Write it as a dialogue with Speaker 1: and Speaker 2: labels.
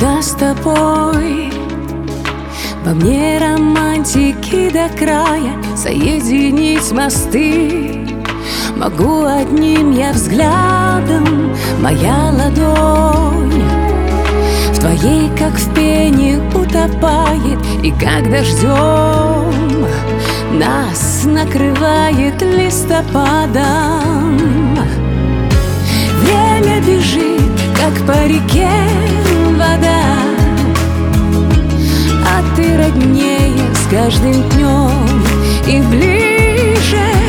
Speaker 1: когда с тобой. Во мне романтики до края, соединить мосты могу одним я взглядом. Моя ладонь в твоей, как в пене, утопает, и как дождем нас накрывает листопадом. Время бежит, как по реке вода, а ты роднее с каждым днем и ближе.